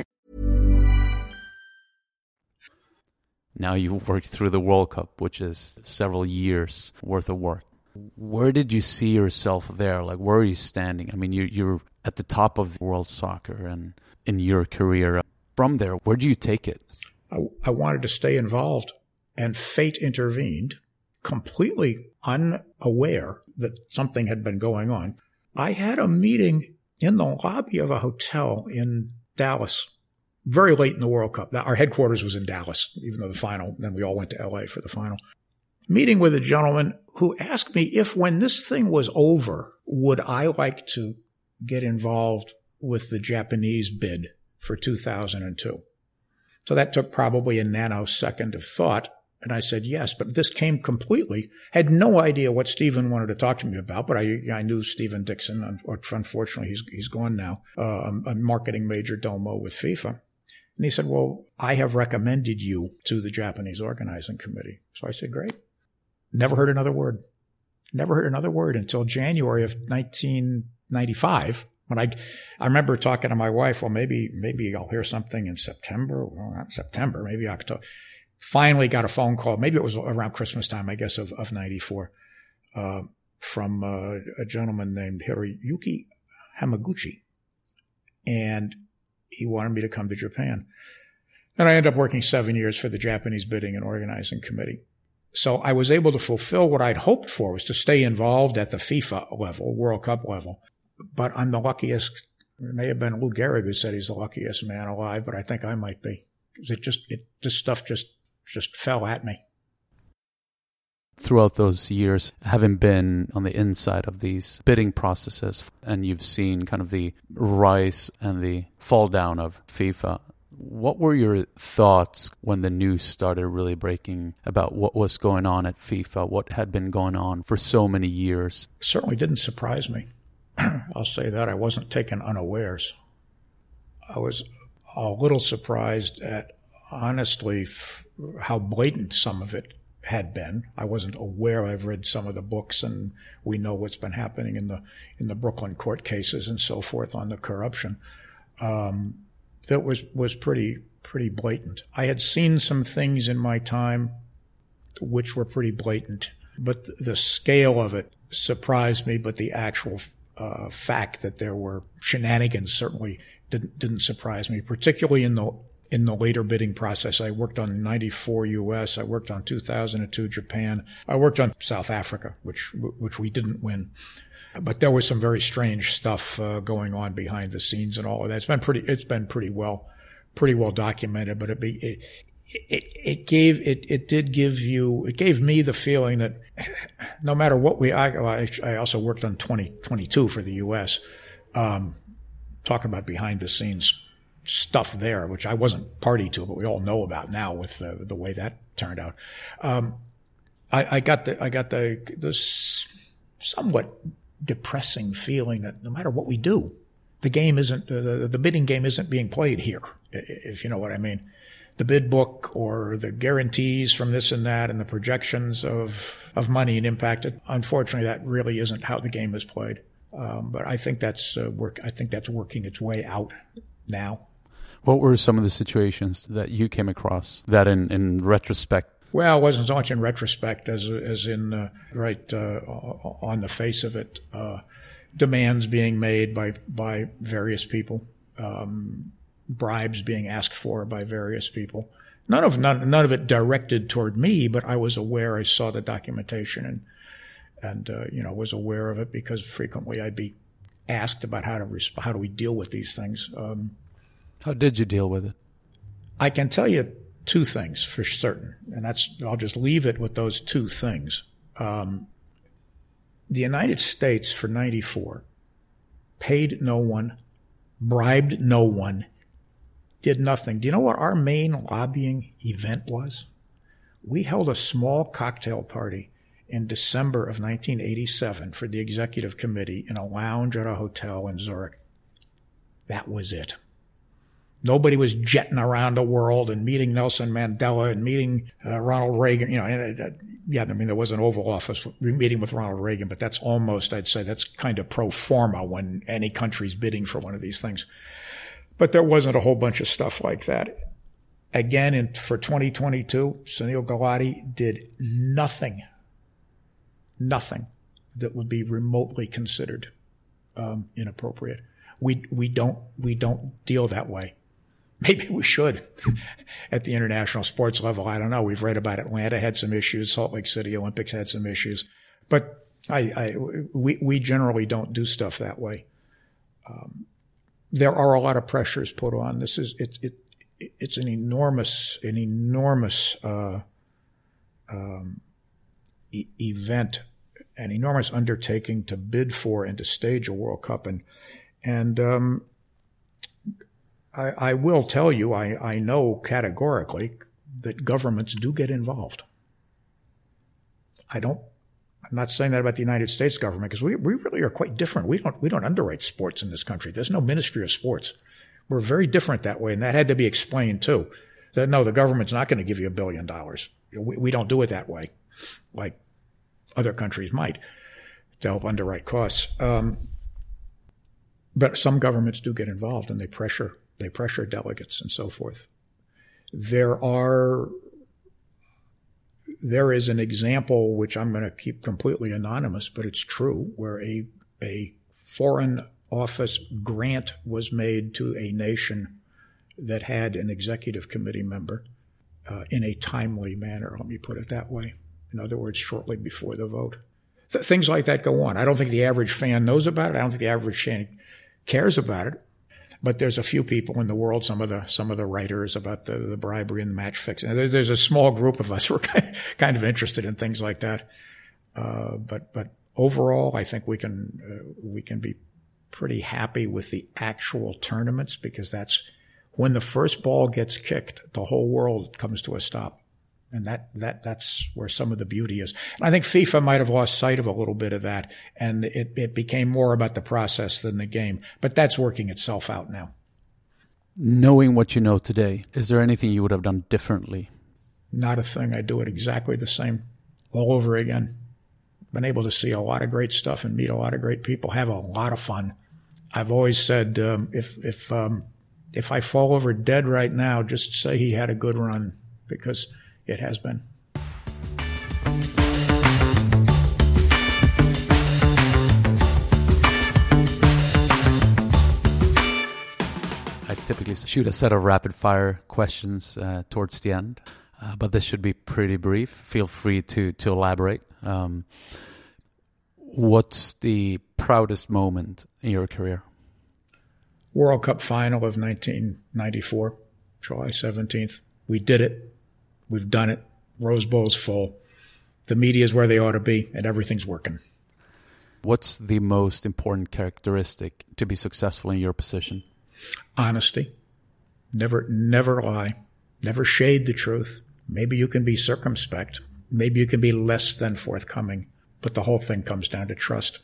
Speaker 4: Now you've worked through the World Cup, which is several years worth of work. Where did you see yourself there? Like, where are you standing? I mean, you're at the top of world soccer and in your career. From there, where do you take it?
Speaker 3: I wanted to stay involved, and fate intervened, completely unaware that something had been going on. I had a meeting in the lobby of a hotel in Dallas, very late in the World Cup. Our headquarters was in Dallas, even though the final, then we all went to LA for the final. Meeting with a gentleman who asked me if, when this thing was over, would I like to get involved with the Japanese bid for 2002. So that took probably a nanosecond of thought. And I said, yes, but this came completely, had no idea what Stephen wanted to talk to me about, but I knew Stephen Dixon. Unfortunately, he's gone now, a marketing major domo with FIFA. And he said, well, I have recommended you to the Japanese organizing committee. So I said, great. Never heard another word until January of 1995. When I remember talking to my wife, well, maybe I'll hear something in September. Well, not September, maybe October. Finally got a phone call. Maybe it was around Christmas time, I guess, of 94, from a gentleman named Hiroyuki Hamaguchi. And he wanted me to come to Japan. And I ended up working 7 years for the Japanese bidding and organizing committee. So I was able to fulfill what I'd hoped for, was to stay involved at the FIFA level, World Cup level. But I'm the luckiest. It may have been Lou Gehrig who said he's the luckiest man alive, but I think I might be. This stuff just fell at me.
Speaker 4: Throughout those years, having been on the inside of these bidding processes, and you've seen kind of the rise and the fall down of FIFA, what were your thoughts when the news started really breaking about what was going on at FIFA, what had been going on for so many years?
Speaker 3: It certainly didn't surprise me. I'll say that. I wasn't taken unawares. I was a little surprised at, honestly, how blatant some of it had been. I wasn't aware. I've read some of the books, and we know what's been happening in the Brooklyn court cases and so forth on the corruption. That was pretty blatant. I had seen some things in my time which were pretty blatant, but the scale of it surprised me. But the actual fact that there were shenanigans certainly didn't surprise me, particularly in the later bidding process. I worked on 94 U.S. I worked on 2002 Japan. I worked on South Africa, which we didn't win. But there was some very strange stuff going on behind the scenes and all of that. It's been pretty well documented. But it gave me the feeling that no matter what I also worked on 2022 for the U.S. Talking about behind the scenes stuff there, which I wasn't party to, but we all know about now with the way that turned out. I got the somewhat depressing feeling that no matter what we do, the game isn't the bidding game isn't being played here, if you know what I mean. The bid book or the guarantees from this and that and the projections of money and impact. Unfortunately, that really isn't how the game is played. But I think that's working its way out now.
Speaker 4: What were some of the situations that you came across that in retrospect?
Speaker 3: Well, it wasn't so much in retrospect as in on the face of it, demands being made by various people, bribes being asked for by various people. None of it directed toward me, but I was aware. I saw the documentation and was aware of it because frequently I'd be asked about how do we deal with these things.
Speaker 4: How did you deal with it?
Speaker 3: I can tell you two things for certain, and I'll just leave it with those two things. The United States for 94 paid no one, bribed no one, did nothing. Do you know what our main lobbying event was? We held a small cocktail party in December of 1987 for the executive committee in a lounge at a hotel in Zurich. That was it. Nobody was jetting around the world and meeting Nelson Mandela and meeting Ronald Reagan. There was an Oval Office meeting with Ronald Reagan, but that's almost, I'd say, that's kind of pro forma when any country's bidding for one of these things. But there wasn't a whole bunch of stuff like that. Again, for 2022, Sunil Gulati did nothing that would be remotely considered inappropriate. We don't deal that way. Maybe we should at the international sports level. I don't know. We've read about Atlanta had some issues. Salt Lake City Olympics had some issues, but we generally don't do stuff that way. There are a lot of pressures put on. It's an enormous event, an enormous undertaking to bid for and to stage a World Cup. And I will tell you, I know categorically that governments do get involved. I'm not saying that about the United States government, because we really are quite different. We don't underwrite sports in this country. There's no Ministry of Sports. We're very different that way, and that had to be explained too. That no, the government's not going to give you $1 billion. We don't do it that way, like other countries might, to help underwrite costs. But some governments do get involved, and they pressure delegates and so forth. There is an example, which I'm going to keep completely anonymous, but it's true, where a foreign office grant was made to a nation that had an executive committee member in a timely manner, let me put it that way. In other words, shortly before the vote. Things like that go on. I don't think the average fan knows about it. I don't think the average fan cares about it. But there's a few people in the world, some of the writers about the bribery and the match fixing. There's a small group of us who are kind of interested in things like that. But overall, I think we can be pretty happy with the actual tournaments, because that's when the first ball gets kicked, the whole world comes to a stop. And that's where some of the beauty is. And I think FIFA might have lost sight of a little bit of that, and it became more about the process than the game. But that's working itself out now.
Speaker 4: Knowing what you know today, is there anything you would have done differently?
Speaker 3: Not a thing. I do it exactly the same all over again. Been able to see a lot of great stuff and meet a lot of great people, have a lot of fun. I've always said, if I fall over dead right now, just say he had a good run, because it has been.
Speaker 4: I typically shoot a set of rapid-fire questions towards the end, but this should be pretty brief. Feel free to elaborate. What's the proudest moment in your career?
Speaker 3: World Cup final of 1994, July 17th. We did it. We've done it. Rose Bowl's full. The media's where they ought to be, and everything's working.
Speaker 4: What's the most important characteristic to be successful in your position?
Speaker 3: Honesty. Never lie. Never shade the truth. Maybe you can be circumspect. Maybe you can be less than forthcoming. But the whole thing comes down to trust.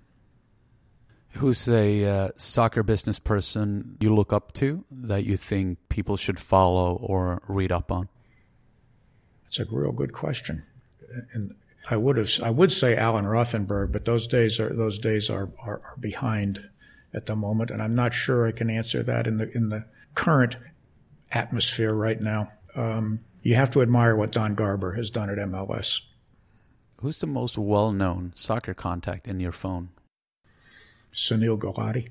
Speaker 4: Who's a soccer business person you look up to that you think people should follow or read up on?
Speaker 3: It's a real good question, and I would say Alan Rothenberg, but those days are behind at the moment, and I'm not sure I can answer that in the current atmosphere right now. You have to admire what Don Garber has done at MLS.
Speaker 4: Who's the most well-known soccer contact in your phone?
Speaker 3: Sunil Gulati.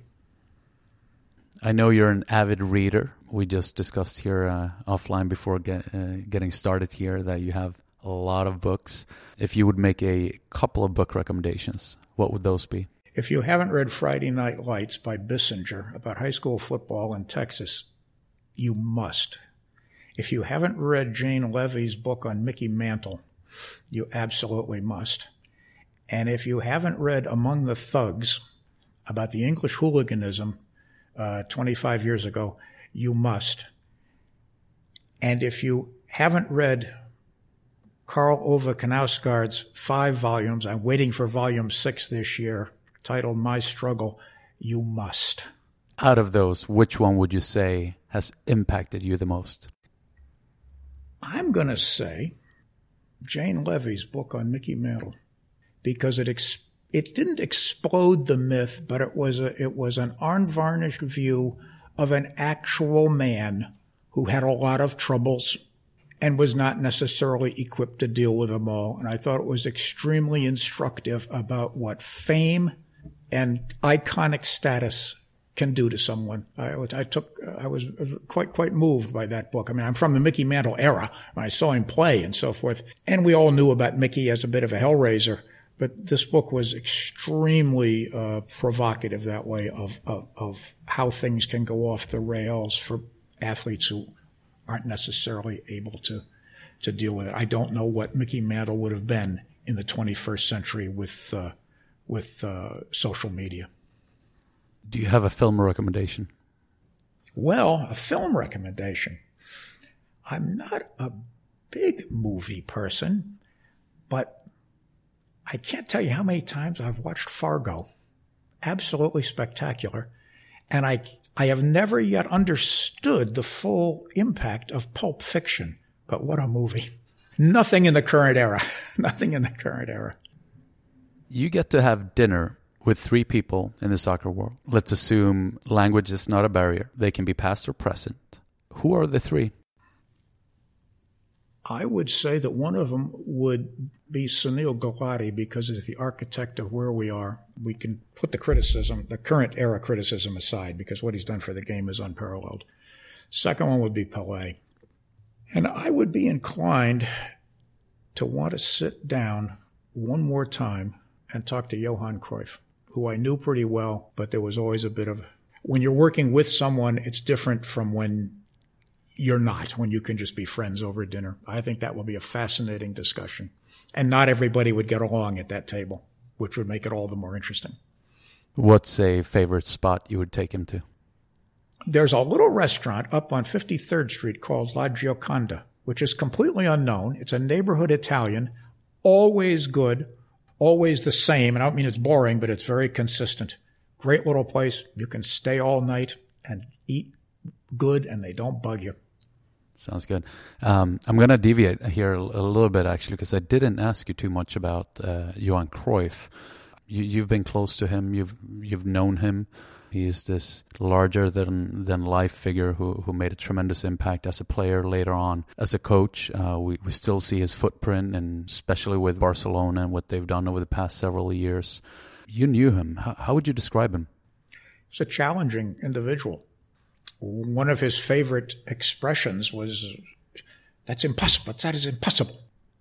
Speaker 4: I know you're an avid reader. We just discussed here offline before getting started here that you have a lot of books. If you would make a couple of book recommendations, what would those be?
Speaker 3: If you haven't read Friday Night Lights by Bissinger about high school football in Texas, you must. If you haven't read Jane Levy's book on Mickey Mantle, you absolutely must. And if you haven't read Among the Thugs about the English hooliganism 25 years ago, you must. And if you haven't read Karl Ove Knausgaard's 5 volumes, I'm waiting for volume 6 this year, titled My Struggle, you must.
Speaker 4: Out of those, which one would you say has impacted you the most?
Speaker 3: I'm going to say Jane Levy's book on Mickey Mantle, because it didn't explode the myth, but it was an unvarnished view of an actual man who had a lot of troubles and was not necessarily equipped to deal with them all. And I thought it was extremely instructive about what fame and iconic status can do to someone. I was quite moved by that book. I mean, I'm from the Mickey Mantle era when I saw him play and so forth. And we all knew about Mickey as a bit of a hellraiser. But this book was extremely provocative that way of how things can go off the rails for athletes who aren't necessarily able to deal with it. I don't know what Mickey Mantle would have been in the 21st century with social media.
Speaker 4: Do you have a film recommendation?
Speaker 3: Well, a film recommendation. I'm not a big movie person, but I can't tell you how many times I've watched Fargo. Absolutely spectacular. And I have never yet understood the full impact of Pulp Fiction. But what a movie. Nothing in the current era. Nothing in the current era.
Speaker 4: You get to have dinner with 3 people in the soccer world. Let's assume language is not a barrier. They can be past or present. Who are the 3?
Speaker 3: I would say that one of them would be Sunil Gulati because he's the architect of where we are. We can put the criticism, the current era criticism aside because what he's done for the game is unparalleled. Second one would be Pelé. And I would be inclined to want to sit down one more time and talk to Johan Cruyff, who I knew pretty well, but there was always a bit of, when you're working with someone, it's different from when you're not, when you can just be friends over dinner. I think that will be a fascinating discussion. And not everybody would get along at that table, which would make it all the more interesting.
Speaker 4: What's a favorite spot you would take him to?
Speaker 3: There's a little restaurant up on 53rd Street called La Gioconda, which is completely unknown. It's a neighborhood Italian, always good, always the same. And I don't mean it's boring, but it's very consistent. Great little place. You can stay all night and eat good, and they don't bug you.
Speaker 4: Sounds good. I'm going to deviate here a little bit, actually, because I didn't ask you too much about Johan Cruyff. You've been close to him. You've known him. He's this larger than life figure who made a tremendous impact as a player later on. As a coach, we still see his footprint, and especially with Barcelona and what they've done over the past several years. You knew him. How would you describe him?
Speaker 3: He's a challenging individual. One of his favorite expressions was, "That's impossible. That is impossible."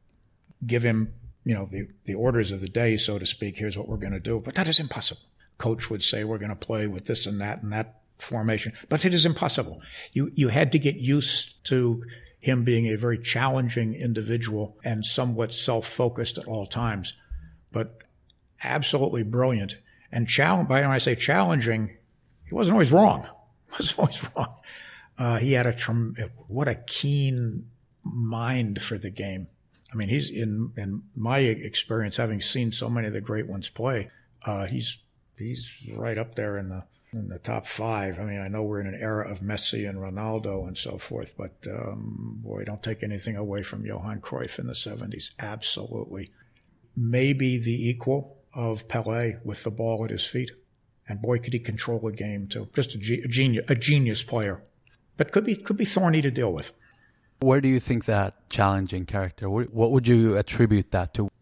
Speaker 3: Give him, the orders of the day, so to speak. Here's what we're going to do, but that is impossible. Coach would say, we're going to play with this and that formation, but it is impossible. You had to get used to him being a very challenging individual and somewhat self-focused at all times, but absolutely brilliant. And when I say challenging, he wasn't always wrong. Was always wrong. He had what a keen mind for the game. I mean, he's in my experience, having seen so many of the great ones play, he's right up there in the top 5. I mean, I know we're in an era of Messi and Ronaldo and so forth, but boy, don't take anything away from Johan Cruyff in the 70s. Absolutely. Maybe the equal of Pelé with the ball at his feet. And boy, could he control a game too. Just a genius player. But could be thorny to deal with.
Speaker 4: Where do you think that challenging character, what would you attribute that to?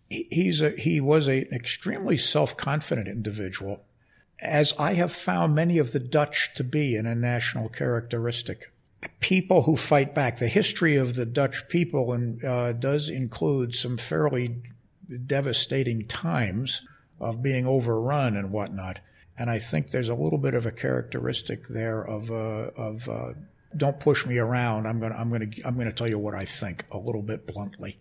Speaker 3: He was an extremely self-confident individual, as I have found many of the Dutch to be in a national characteristic. People who fight back. The history of the Dutch people does include some fairly devastating times of being overrun and whatnot. And I think there's a little bit of a characteristic there of don't push me around. I'm going to tell you what I think a little bit bluntly.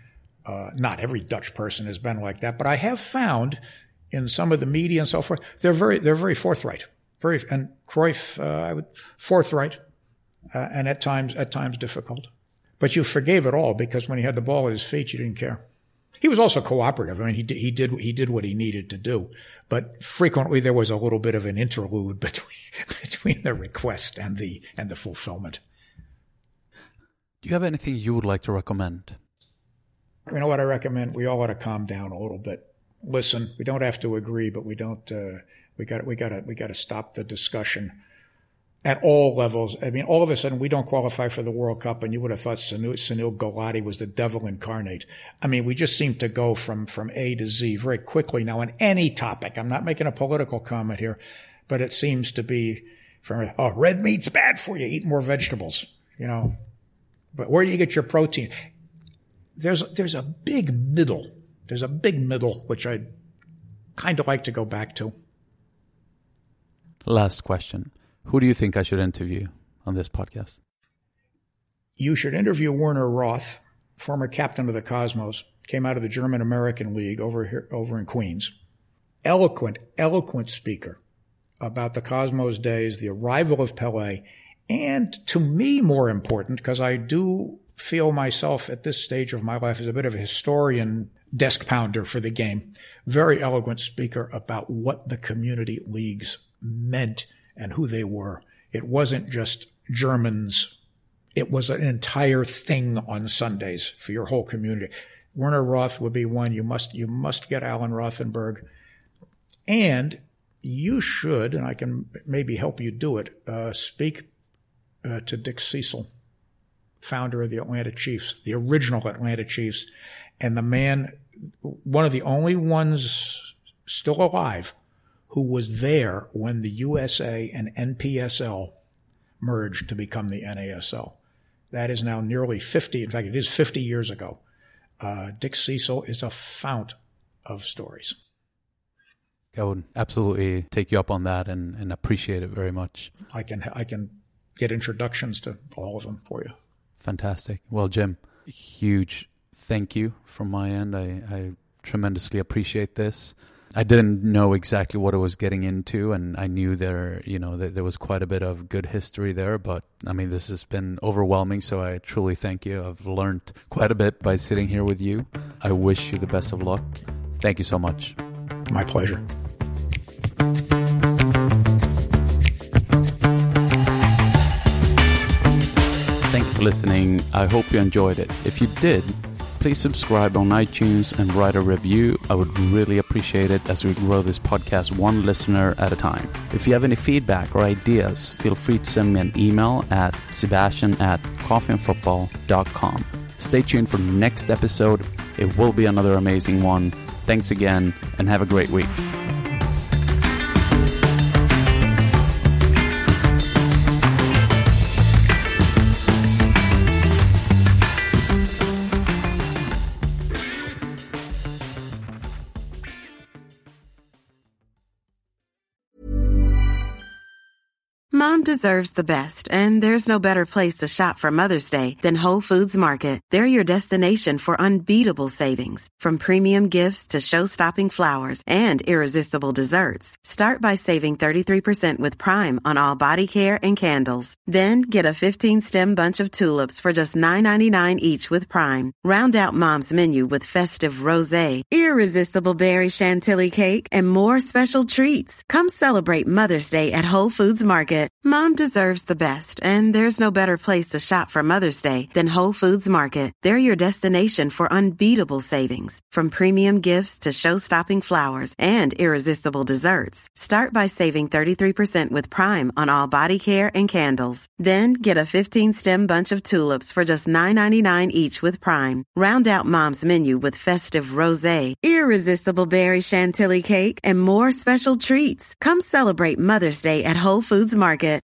Speaker 3: Not every Dutch person has been like that, but I have found in some of the media and so forth, they're very forthright. And Cruyff, forthright, and at times difficult. But you forgave it all because when he had the ball at his feet, you didn't care. He was also cooperative. I mean, he did what he needed to do, but frequently there was a little bit of an interlude between the request and the fulfillment.
Speaker 4: Do you have anything you would like to recommend?
Speaker 3: You know what I recommend? We all ought to calm down a little bit. Listen, we don't have to agree, but we got to stop the discussion at all levels. I mean, all of a sudden we don't qualify for the World Cup, and you would have thought Sunil Gulati was the devil incarnate. I mean, we just seem to go from A to Z very quickly now on any topic. I'm not making a political comment here, but it seems to be red meat's bad for you. Eat more vegetables, But where do you get your protein? There's a big middle. There's a big middle, which I'd kind of like to go back to.
Speaker 4: Last question. Who do you think I should interview on this podcast?
Speaker 3: You should interview Werner Roth, former captain of the Cosmos, came out of the German-American League over in Queens. Eloquent speaker. about the Cosmos days, the arrival of Pelé, and to me more important, because I do feel myself at this stage of my life as a bit of a historian, desk pounder for the game, very eloquent speaker about what the community leagues meant and who they were. It wasn't just Germans. It was an entire thing on Sundays for your whole community. Werner Roth would be one. You must get Alan Rothenberg. And you should, and I can maybe help you do it, speak to Dick Cecil, founder of the Atlanta Chiefs, the original Atlanta Chiefs, and the man, one of the only ones still alive who was there when the USA and NPSL merged to become the NASL. That is now nearly 50. In fact, it is 50 years ago. Dick Cecil is a fount of stories.
Speaker 4: I would absolutely take you up on that and appreciate it very much.
Speaker 3: I can get introductions to all of them for you.
Speaker 4: Fantastic. Well, Jim, huge thank you from my end. I tremendously appreciate this. I didn't know exactly what I was getting into, and I knew that there was quite a bit of good history there, but I mean, this has been overwhelming, so I truly thank you. I've learned quite a bit by sitting here with you. I wish you the best of luck. Thank you so much.
Speaker 3: My pleasure.
Speaker 4: Thank you for listening. I hope you enjoyed it. If you did, please subscribe on iTunes and write a review. I would really appreciate it as we grow this podcast one listener at a time. If you have any feedback or ideas, feel free to send me an email at sebastian@coffeeandfootball.com. Stay tuned for the next episode. It will be another amazing one. Thanks again, and have a great week.
Speaker 1: Mom deserves the best, and there's no better place to shop for Mother's Day than Whole Foods Market. They're your destination for unbeatable savings, from premium gifts to show-stopping flowers and irresistible desserts. Start by saving 33% with Prime on all body care and candles. Then get a 15-stem bunch of tulips for just $9.99 each with Prime. Round out Mom's menu with festive rosé, irresistible berry chantilly cake, and more special treats. Come celebrate Mother's Day at Whole Foods Market. Mom deserves the best, and there's no better place to shop for Mother's Day than Whole Foods Market. They're your destination for unbeatable savings, from premium gifts to show-stopping flowers and irresistible desserts. Start by saving 33% with Prime on all body care and candles. Then get a 15-stem bunch of tulips for just $9.99 each with Prime. Round out Mom's menu with festive rosé, irresistible berry chantilly cake, and more special treats. Come celebrate Mother's Day at Whole Foods Market.